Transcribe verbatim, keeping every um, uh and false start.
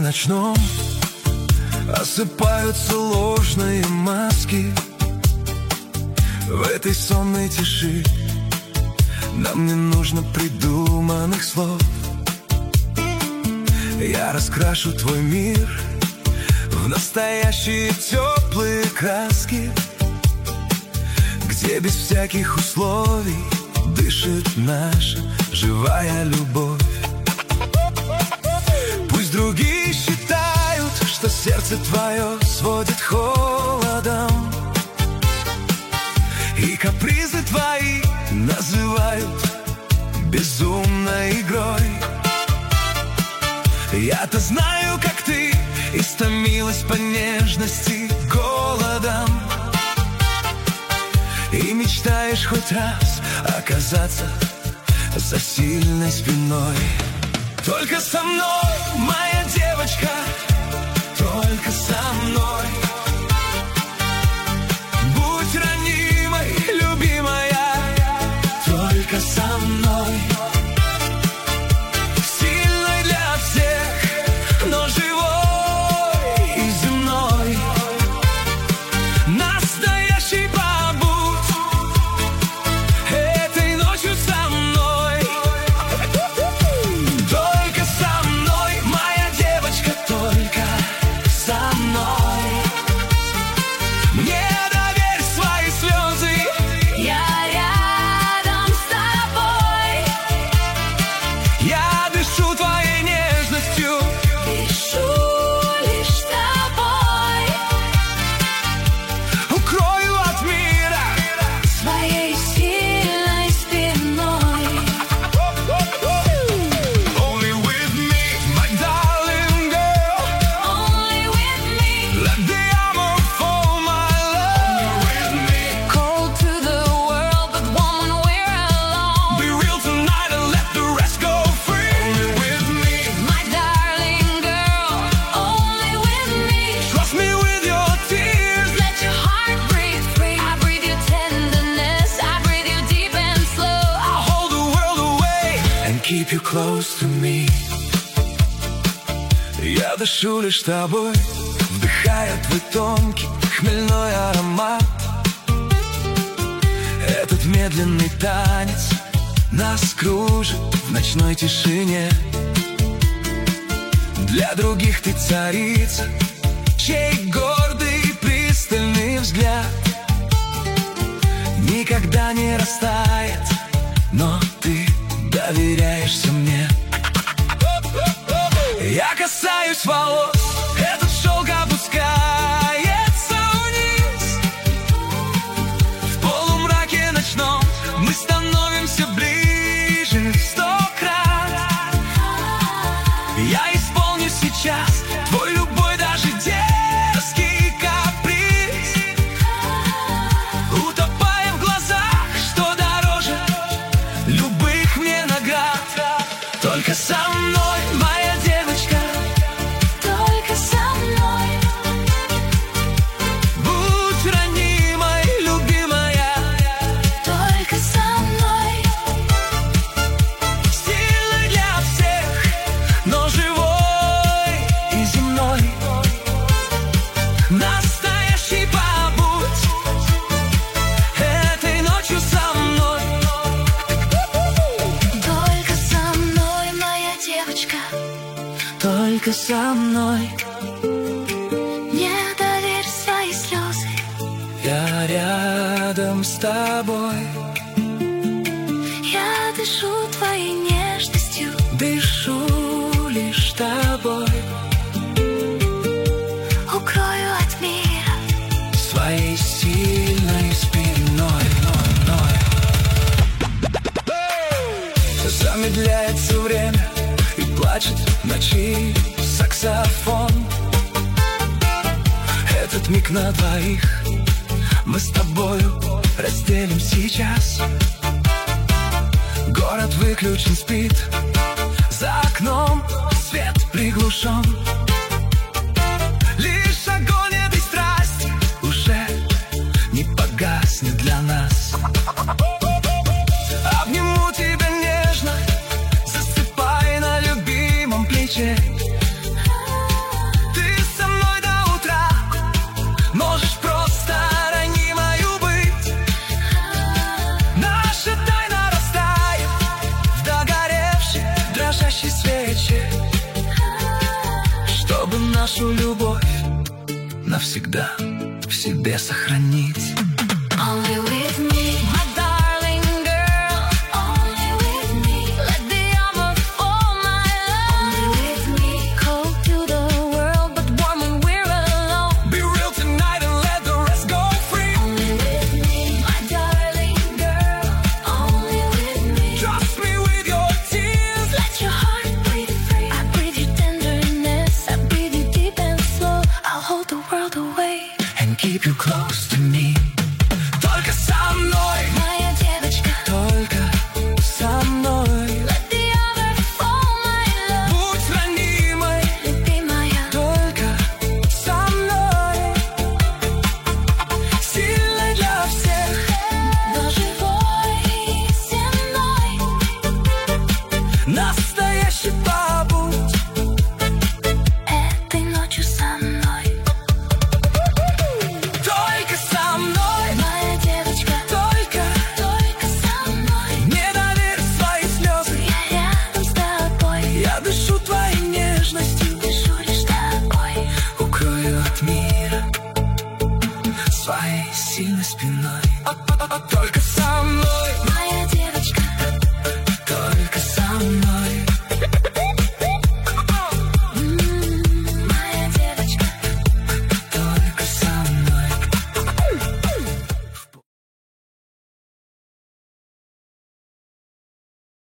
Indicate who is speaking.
Speaker 1: ночном осыпаются ложные маски. В этой сонной тиши нам не нужно придуманных слов. Я раскрашу твой мир в настоящие теплые краски, где без всяких условий дышит наша живая любовь. Пусть другие считают, что сердце твое сводит холодом, и капризы твои называют безумной игрой. Я-то знаю, как ты истомилась по нежности голодом, и мечтаешь хоть раз оказаться за сильной спиной. Только со мной, моя девочка, только со мной. Будь ранимой, любимая, только со мной. Сильной для всех, но живой и земной. Настоящий побудь этой ночью со мной. Только со мной, моя девочка, только со мной. Мне доверь свои слезы,
Speaker 2: Я рядом с тобой.
Speaker 1: я дышу твоей нежностью.
Speaker 2: Дышу лишь с тобой.
Speaker 1: Укрою от мира
Speaker 2: Своей сильной спиной.
Speaker 1: Only with me, my darling girl.
Speaker 2: Only with me.
Speaker 1: Let the armor fall, my love. With me,
Speaker 2: Cold to the world, but woman, we're alone.
Speaker 1: be real tonight and let the rest go free. Only with me,
Speaker 2: My darling girl, only with me.
Speaker 1: trust me with your tears.
Speaker 2: Let your heart breathe free. I breathe your tenderness. I breathe you deep and slow.
Speaker 1: I'll hold the world away and keep you close to me. Я дышу лишь тобой, вдыхая твой тонкий хмельной аромат. Этот медленный танец нас кружит в ночной тишине. Для других ты царица, чей гордый и пристальный взгляд никогда не растает, но ты доверяешься мне. Я касаюсь волос, этот шелк опускается вниз. В полумраке ночном мы становимся ближе в сто крат. Я исполню сейчас твой любой, даже дерзкий каприз, утопая в глазах, что дороже любых мне наград. Только со мной, моя девочка,
Speaker 2: Только со мной.
Speaker 1: будь ранимой, любимая,
Speaker 2: Только со мной.
Speaker 1: сильной для всех, но живой и земной. Настоящий побудь этой ночью со мной.
Speaker 2: Только со мной, моя девочка.
Speaker 1: Только со мной.
Speaker 2: Не доверь свои слезы.
Speaker 1: Я рядом с тобой,
Speaker 2: Я дышу твоей нежностью.
Speaker 1: дышу лишь тобой.
Speaker 2: Укрою от мира.
Speaker 1: Своей сильной спиной. Замедляется время и плачет в ночи саксофон. Этот миг на двоих мы с тобою разделим сейчас. Город выключен, спит, за окном свет приглушен. Лишь огонь этой страсти уже не погаснет для нас. Обниму тебя нежно, засыпай на любимом плече. нашу любовь навсегда в себе сохранить.